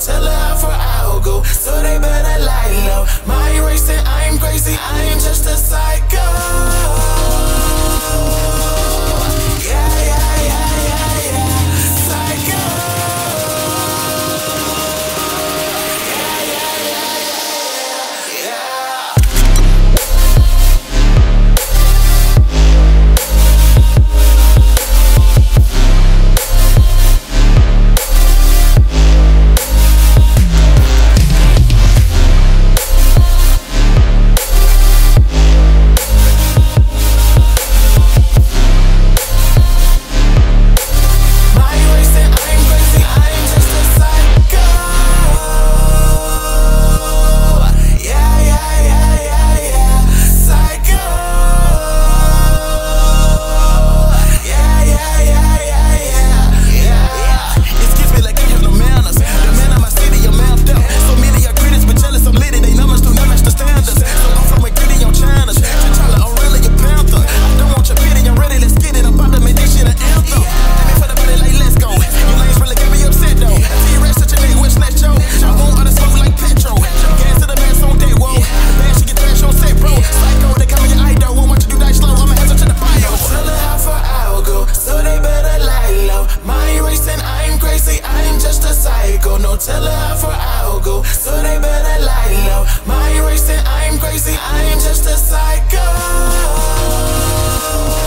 tell her how far I'll go, so they better lie low. Mind racing, I'm crazy, I'm just a psycho. Yeah, yeah, yeah, yeah, yeah, psycho. Yeah, yeah, yeah, yeah, yeah. Tell her how far I'll go, so they better lie low. Mind racing, I'm crazy, I'm just a psycho.